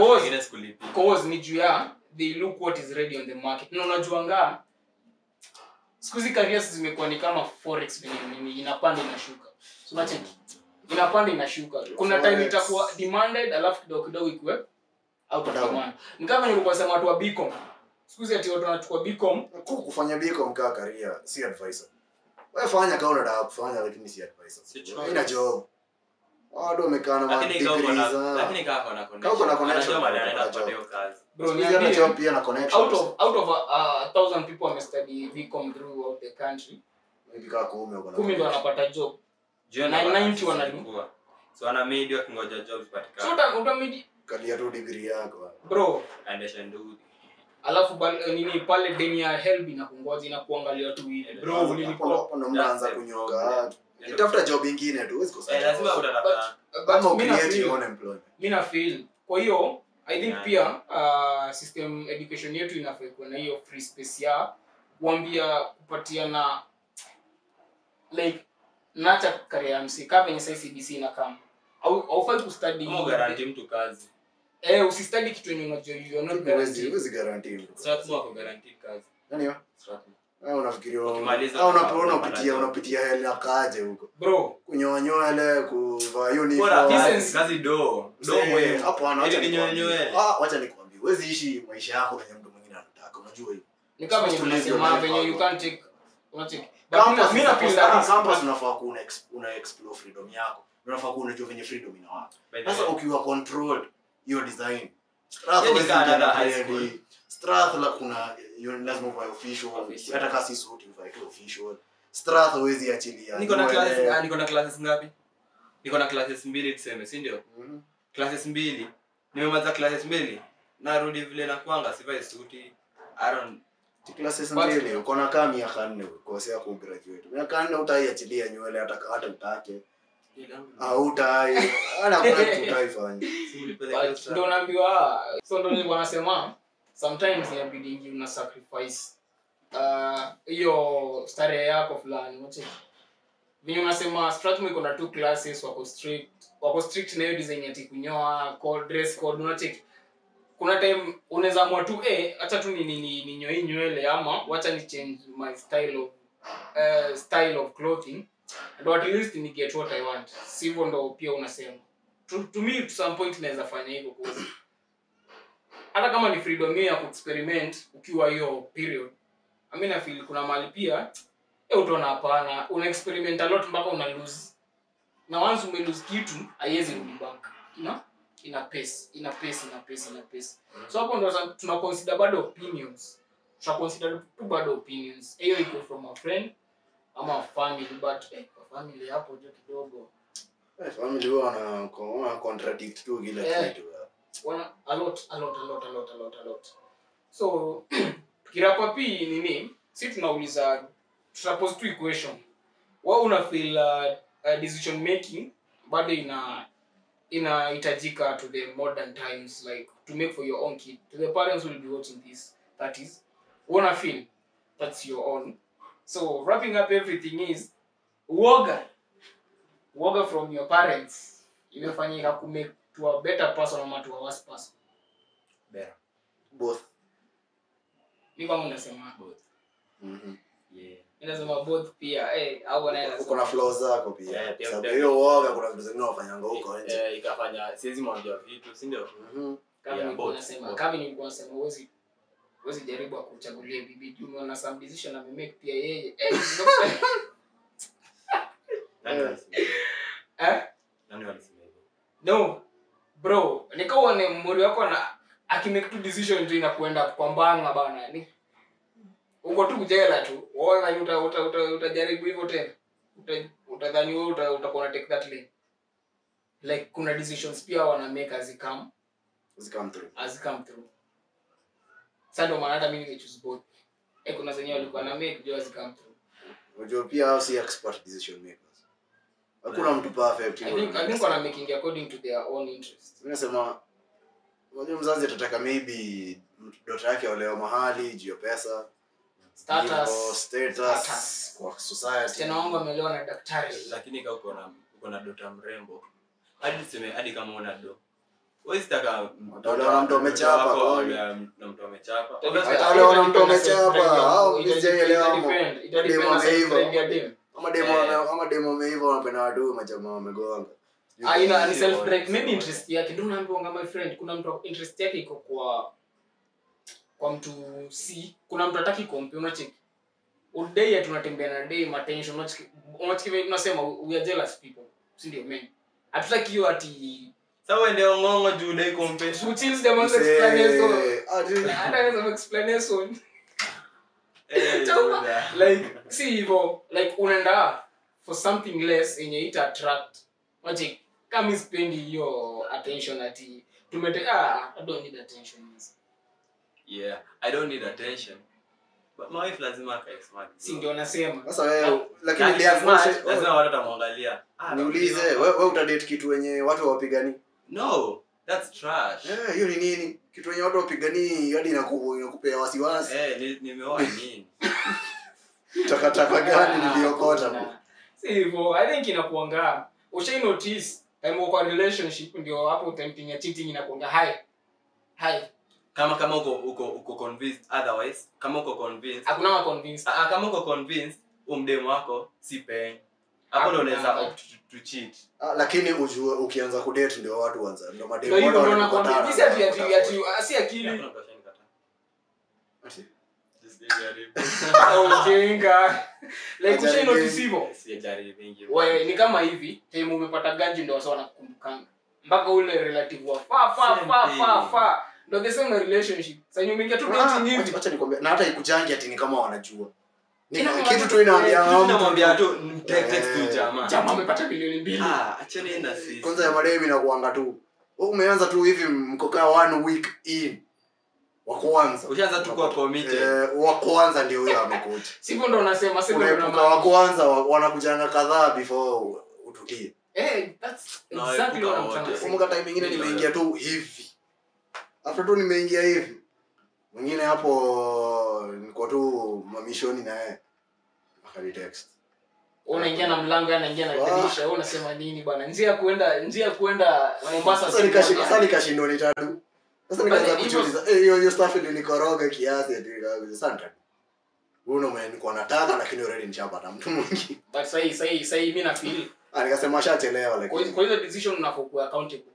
Cause ni juu ya they look what is ready on the market. Na unajuanga siku hizi careers zimekuwa ni kama forex venye inapanda inashuka. Unacheki. Inapanda inashuka. Kuna time itakuwa demanded alafu kidogo ikue out of demand. Ni kama nilikuwa sema watu wa Bcom. Siku hizi ati watu wanachukua Bcom, kufanya Bcom kama career si advisor. Wewe fanya kama unataka kufanya lakini si advisor. Ina job. Wado wamekaa na lakini kama kuna connection anaenda kwa hiyo kazi. Bro, ni ana job pia na connections. Out of 1,000 people who study Bcom throughout the country, maybe kama 10 ndio wanapata job. 90 wanalipwa. So ana made wakingoja jobs patikana. So utamidi kalia tu degree yako. Bro, aendesha ndugu. Alafu nini pale deni ya help inakungoja inakuangalia tu hivi. Bro, hapo ndo mnaanza kunyonga. Itafuta job nyingine tu, huwezi kosa. Lazima utatafuta. Kama create your own employment. Mimi na feel. Kwa hiyo I think pia system education yetu inafaa kuwa na hiyo free space ya kuambia kupatiana like nacha career MC kama venye sasa CBC na kama au fai ku study au guarantee mtu kazi. Usistudy kitu yenye unajua you are not guaranteed. Huwezi guarantee mtu. Sasa wako guarantee kazi. Nani hiyo? Sasa unafikiria unapitia hela kaje huko bro, kunyoa nywele kuvaa uniform kazi do mwe hapo anaacha kunyoa nywele. Wacha nikwambie huwezi ishi maisha yako kwenye mtu mwingine anataka, unajua hiyo ni kama venye tunasema venye you can't take unacheki mimi na feel that campus unafaa una explore freedom yako, unafaa unajua venye freedom ina wapi. Sasa ukiwa controlled hiyo design Strath la kuna lazima uwe official, hata kasi suit uvae tu official. Strath huwezi achilia. Niko na classes ngapi? Niko na classes 2 tuseme, si ndio? Classes 2. Nimemaliza classes 2. Narudi vile na kuanga sivai suit. I don't classes 2 uko na kama miaka 4 kwa sababu ku graduate. Miaka 4 utaiachilia nywele hata utake. Utai. Ana kuna kitu utaifanya. Ndio naambiwa so ndio nilikuwa nasema sometimes inabidi una sacrifice hiyo starehe yako fulani. Unacheki vile unasema Strathmore iko na 2 classes wako strict na hiyo design ati kunyoa dress code. Unacheki kuna time unaweza amua tu acha tu ni nyoe nywele ama wacha ni change my style of clothing and at least ni get what I want. Sivyo ndo pia unasema to me to some point naweza fanya hivyo kwa hata kama ni freedom ya kuexperiment ukiwa hiyo period. I mean I feel kuna mahali pia utaona hapana una experiment a lot mpaka una lose. Na once ume lose kitu haiwezi rudi back. Ina pace. So hapo ndo tuna consider bado opinions. Hiyo iko from a friend ama family but kwa family hapo ndio kidogo Family wana contradict tu kila kitu. Wana a lot. So tukirapa pi nini? Si tunauliza tutapose tu equation. Wao una feel decision making bado inahitajika to the modern times, like to make for your own kid, to the parents who will be watching this, that is wanna feel that's your own. So wrapping up everything is uoga from your parents imefanyika ku make to a better person or to a worse person. Better. Both. Ni kama unasema Both. Yeah. Inasema both pia au wanaenda kuna flaws zako pia. Sababu hiyo uoga kuna vitu zingine wafanyanga huko nje. Ikafanya siwezi mwambia vitu, si ndio? Kama nilikuwa nasema huwezi jaribu kuchagulia bibi juu umeona some decision amemake pia yeye. Nani walisema hivyo? No. Bro, nikaona mmori wako na akimake tu decision tu inakwenda kwa mbanga bana. Ni uko tu kujela tu. Wewe utajaribu hivyo tena. Utadhani wewe utakuwa take that lane. Like kuna decisions pia wana make as come through. Sasa ndo maana hata mimi nimechoose both. Kuna zenye walikuwa na make juu as come through. Unajua pia si expert decision makers. Hakuna mtu perfect. I think wana making according to their own interests. Ninasema unajua mzazi atataka maybe mtoto yake aolewe mahali juu ya pesa, status kwa society. Tena wangu ameelewa na daktari. Lakini kama uko na dota mrembo, hadi kama una do. Wewe sitaka utaona mtu amechapa kwa na mtu amechapa. Utaona mtu amechapa au msielewa ama demo ameiva wanapenda watu majamaa wamegonga. Ni self break maybe interest yake ndio naambiwa my friend kuna mtu interest yake iko kwa mtu C, kuna mtu hataki kompe unacheki. Udai tunatembea na day attention unachiki tunasema we are jealous people. Si ndio men. Hatutaki hiyo ati sawa ndio ngongo juu dai kompe. Which the most explanation. Hata explanation. Like see hivyo like unaenda for something less yenye ita attract. Logic kama spend hiyo attention ati I don't need attention. Yeah, I don't need attention. But my wife lazima akae smart. Si ndio nasema. Sasa wewe lakini lazima watu watamwangalia. Niulize wewe utadate kitu wenye watu wapigani? No, that's trash. Hiyo ni nini? Kitu wenye watu wapigani hadi inakupea wasiwasi. Nimeoa nini? Takataka gani niliokota? Si hivyo, I think inakuanga. Usha notice time kwa relationship ndio hapo tempting ya cheating inakuanga high. Kama uko convinced otherwise, kama uko convinced. Hakuna ma convinced. Kama uko convinced umdemu wako si pen. Hapo ndio unaweza opt to cheat. Lakini ujue ukianza kudate ndio watu wanza. Ndio mademu watu wanakuambia this ati si akili. Ujinga. Like usha notice hivyo. Sijaribu vingi. Wewe ni kama hivi, time umepata ganji ndio wasa wanakukumbukanga. Mpaka ule relative wa fa ndio the same relationship. Sasa umeingia tu dating hivi. Acha nikwambie na hata ikujangi ati ni kama wanajua. Ni kitu tu inamwambia tu text tu jamaa amepata milioni 2. Acheni na sisi. Kwanza ya mademi na kuanga tu. Wewe umeanza tu hivi mkokaa 1 week in. Wa kwanza. Ushaanza tu kwa committed. Wa kwanza ndio huyo amekuja. Sivyo ndo nasema sivyo ndo nasema. Wa kwanza wanakujanga kadhaa before utulie. That's exactly what I'm trying to say. Kumbuka time nyingine nimeingia tu hivi. After tu nimeingia hivi. Mwingine hapo niko tu mamishoni na yeye. Akali text. Unaingia na mlango anaingia na dirisha. Wewe unasema nini bwana? Njia kuenda Mombasa sasa nikashindwa ni tatu. Sasa nikaanza kujiuliza hiyo stuff ilikoroga kiasi ati asante. Uno mwenye niko nataka lakini already nishapata mtu mwingine. But sasa mimi na feel. Nikasema ashachelewa lakini. Kwa hiyo decision unapokuwa accountable.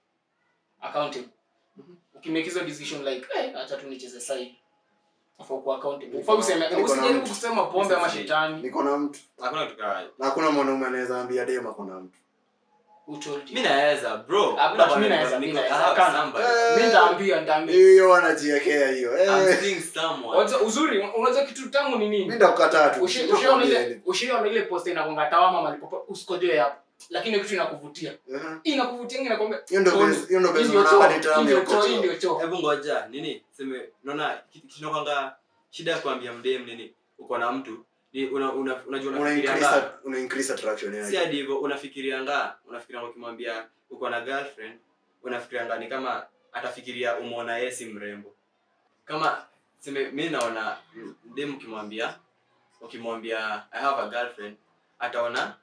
Ukimake hizo decision like acha tu nicheze side. Afokuwa accountable. Usijaribu kusema pombe ama shetani. Niko na mtu. Hakuna kitu kama hiyo. Na hakuna mwanaume anaweza ambia dema kuna mtu. Mimi naweza bro. Mimi naweza. Mimi nitaambia. Hiyo anajiwekea hiyo. I'm seeing someone. Uzuri unaweza kitu tangu ni nini? Mimi ndakukataa tu. Ushiona ile post inakonga tawama malipo usikojoe hapo. lakini kitu inakuvutia. Inakuvutia inakwambia. Hiyo ndio base unaona nitamu ya kocha. Ndio cho. Hebu ngoja, nini? Sema unaona kinakwanga shida kuambia mdem nini? Uko na mtu ni unajua unafikiria una increase attraction yake. Si hadi hivyo unafikiria ukimwambia uko na girlfriend, unafikiria ni kama atafikiria umeona yeye si mrembo. Kama mimi naona mdem ukimwambia I have a girlfriend, ataona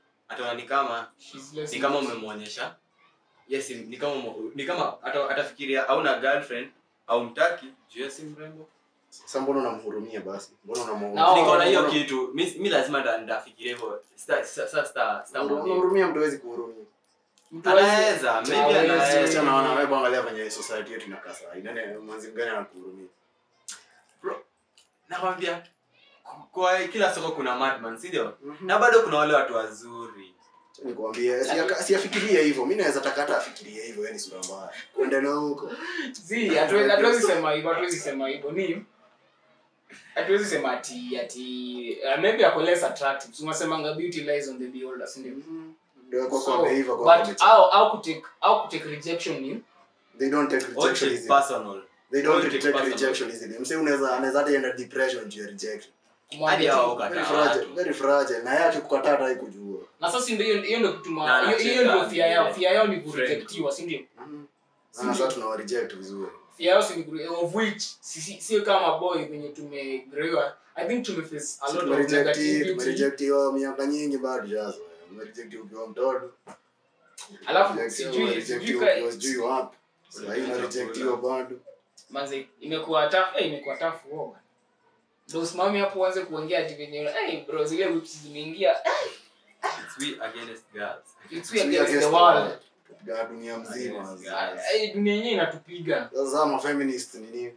ni kama umemwonyesha. Yes, ni kama atafikiria hauna girlfriend au mtaki juu yeye si mrembo. Sasa mbona unamhurumia basi? Mbona unamhurumia? Niko na hiyo kitu. Mimi lazima ndafikiria hivyo. Sasa unamhurumia, mtu hawezi kuhurumia. Mtu anaweza, maybe anaweza. Naona wewe angalia kwenye society yetu inakaa sawa. Nani mwanzi gani anakuhurumia? Bro, nakwambia kwa kila soko kuna madman, si ndio? Na bado kuna wale watu wazuri. Nikwambia siafikirie hivyo. Mimi naweza takata afikirie hivyo, yani sura mbaya. Kuendelea huko. Hatuwezi sema hivyo. Ni hatuwezi sema ati maybe ako less attractive. Tunasema beauty lies on the beholder, si ndio? Ndio kwa hivyo kwa. But how to take rejection ni they don't take rejection easily. Personal. They don't take rejection easily. Mse anaweza hata enda depression juu ya rejection. Hadi hao very fragile. Na yake kukataa hata haikujua. Na sasa ndio hiyo ndio kitu hiyo ndio fear yao ni kurejectiwa, si ndio? Sasa tunawa reject vizuri. Fear yao si of which sio kama boy kwenye tumegrow. I think tumeface a lot of negativity. Rejectiwa miaka nyingi bado jazo. Rejectiwa ukiwa mtoto. Alafu sijui wapi. Sasa hii rejectiwa bado. Manze imekuwa tough wao. Ndio usimame hapo uanze kuongea ati venye bro zile whips zimeingia. It's we against girls. It's we against the world. Dunia mzima. Dunia yenyewe inatupiga. Sasa ma feminist nini?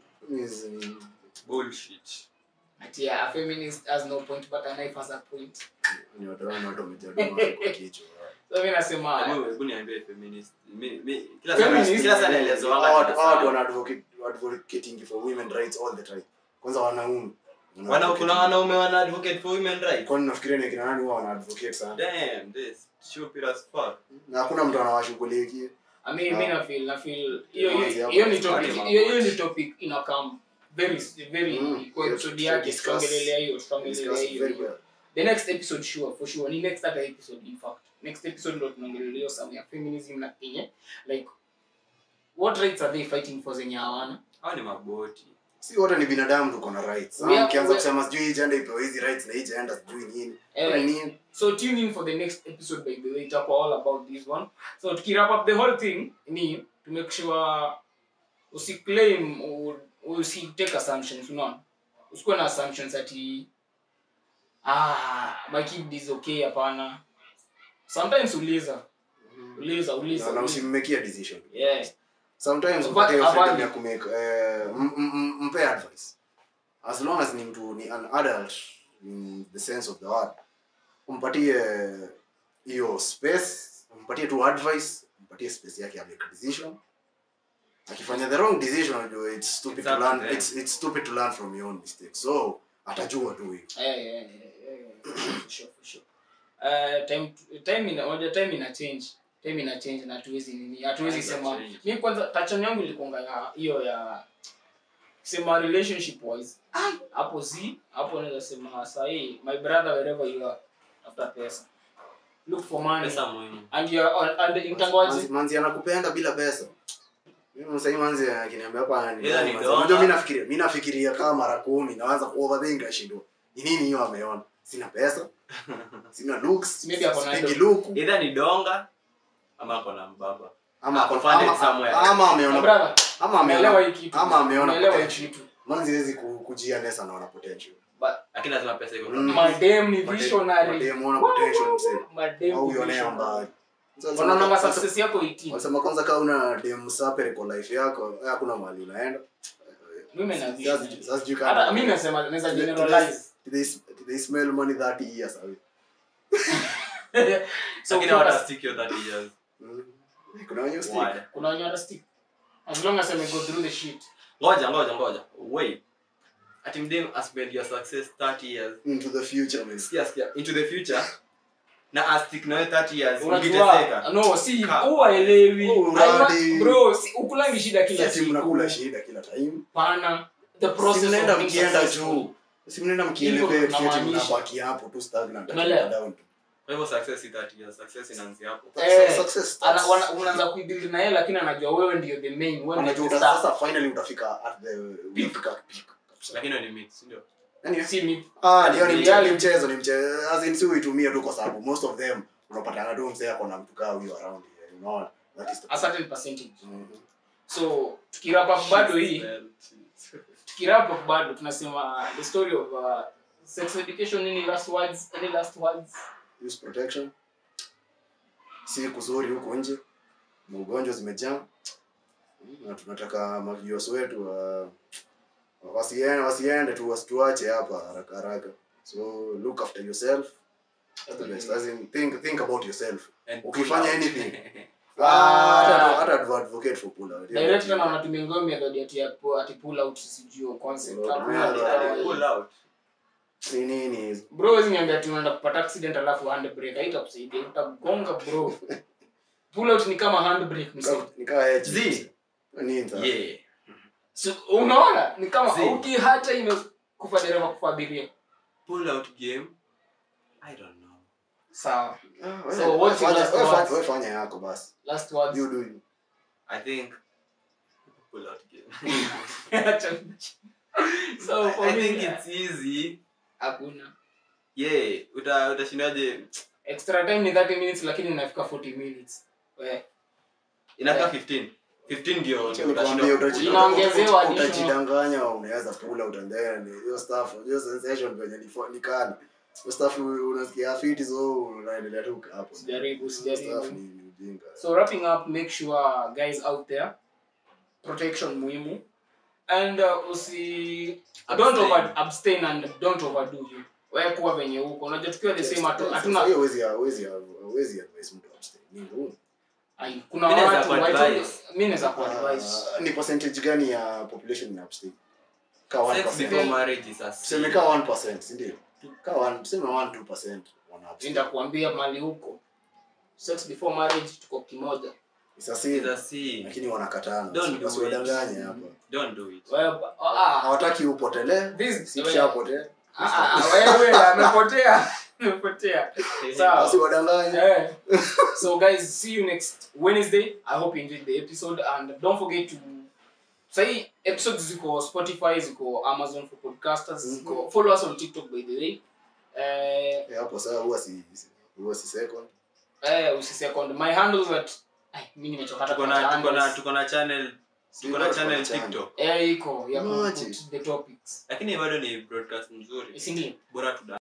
Bullshit. Ati a feminist has no point but a knife has a point. Ni watu wamejaduma kwa kichwa. So mimi nasema hebu niambie feminist. Kila sana naelezo watu wana advocating for women rights all the time. Kwanza wanaume. Kuna wanaume wana advocate for women rights. Kwani nafikiria ni kina nani wao wana advocate sana? Damn, this stupid as fuck. Na hakuna mtu anawashughulikia. Mimi na feel hiyo ni topic inakam very kwa episode yake tuongelelea hiyo. The next episode for sure ni next episode in fact. Next episode ndo tunaongelelea some ya feminism na Kenya, like what rights are they fighting for zenye hawana? Hao ni maboti. Si wote ni binadamu, tuko na rights. Ukianza kusema sijui gender ipewe hizi rights na hii gender sijui nini. So tune in for the next episode by the way, talk all about this one. So to wrap up the whole thing ni to make sure usiclaim or take assumptions, unaona. Usikuwe na assumptions ati my kid is okay, hapana. Sometimes uliza. Na usimmekie decision. Yeah. Sometimes upatie freedom ya kumake mpe advice. As long as ni an adult in the sense of the word. Umpatie hiyo space, umpatie tu advice, umpatie space yake ya make decision. Akifanya the wrong decision, it's stupid to learn. It's stupid to learn from your own mistakes. So atajua tu hiyo. Yeah. For sure. Time ina change. Na hatuwezi sema. Mimi kwanza touchon yangu ilikuwa hiyo ya sema relationship wise. Hapo naweza sema sahi my brother wherever you are after pesa. Look for money. Pesa muhimu. And intangoaje? Manzi anakupenda bila pesa. Mimi sasa manzi akiniambia hapa unajua mimi nafikiria kama mara 10 naanza kuoverthink ashindo. Ni nini hiyo ameona? Sina pesa. Sina looks. Maybe hapo na look. Either ni donga ama ako na mbaba. Ama ameona brother. Ameelewa hii kitu. Ameelewa hii kitu. Manzi hizi kujia nesa na wana potential. Lakini lazima pesa iko. Madem ni visionary. Madem wana potential msee. Madem. Au yonea mbali. Unaona success yako 18. Wasema kwanza kama una dem sapere kwa life yako, hakuna mahali unaenda. Mimi na sasa juu hata mimi nasema naweza generalize. They smell money 30 years away. So kina wata stick your 30 years. Kuna wenye stick. Kuna wenye wata stick. As long as I go through the shit. Ngoja. Wait. Ati mdem has spent your success 30 years into the future, man. Yes, into the future. na astic na 30 years unajua ungeteseka. no si Ka- uwaelewi uradi. bro si ukulangi shida kila Sisi siku mnakula shida kila time. pana the process Mnaenda of being mkienda successful. juu. Si mnaenda mkielevate Hivyo eti tunamaanisha. mnabaki hapo tu stagnant Unaelewa? down. Kwa hivyo success si 30 years, success inaanzia hapo. Success Unaanza kuibuild na yeye lakini anajua wewe ndio the main wewe ndio unajua the star. sasa finally utafika at the peak. Lakini ni myth, si ndio? Yaani Si mi ndio ni reality. mchezo as in si uitumie tu kwa sababu most of them unapata tu mzee ako na mtu kaa huyo around here, you know. That is the a certain percentage. Mhm. So tukirap up bado hii tukirap up bado tunasema the story of sex education. Any last words? Use protection. Si kuzuri huko nje. Maugonjwa zimejaa. Na tunataka maviewers wetu wasiende tu wasituache hapa haraka. So look after yourself. That's the best. As in think about yourself. Ukifanya anything. Hata advocate for pull out. Director na wanatumia ngome ati pull out sijui concept. Pull out. Nini? Bro hizi niambia tunaenda kupata accident alafu handbrake haitakusaidia utagonga bro. Pull out ni kama handbrake msio. Nikaa edge. Z. Nini sasa? Yeah. So unaona ni kama Zii. hata imekufa dereva kufa abiria. Pull out game. I don't know. Sawa. So what's your last words? wewe fanya yako basi. Last words. You do you. I think pull out game. So for I me think it's easy. hakuna. Yeah, utashindaje? Extra time ni 30 minutes lakini inafika 40 minutes. Wewe Inafika 15. 15 ndio Inaongezewa additional. utajidanganya unaweza pull out and then hiyo stuff hiyo sensation venye ni kali. Hiyo stuff unasikia fit so unaendelea tu hapo. Sijaribu. Stuff ni ujinga. So wrapping up, make sure guys out there protection muhimu and don't abstain and don't overdo you. Wewe kuwa venye huko. Unajua tukiwa the same hatuna hawezi advise mtu abstain. Ni ngumu. ai kuna Mimi naweza watu mimi naweza kuadvise. Ni percentage gani ya population ina abstain? Ka 1%. sex before marriage is a sin. Tuseme ka 1%, si ndio? Ka 1, tuseme 1-2% wana abstain. Nitakwambia mali huko. Sex before marriage tuko kimoja. It's a Sasa sin. lakini wanakatana. Don't do Wasiwadanganye it. hapa. Don't do it. Wewe Hawataki upotelee. Si kishapotea. wewe amepotea. Sawa. Wasiwadanganye. So guys, see you next Wednesday. I hope you enjoyed the episode and don't forget to say episodes ziko Spotify, ziko Amazon for podcasters, ziko follow us on TikTok by the way. Hapo sasa huwa si second. Usisecond my handles at mimi nimechoka Tuko na channel TikTok. iko ya Maji. put the topics. Lakini bado ni broadcast nzuri. Si ndio? Bora tu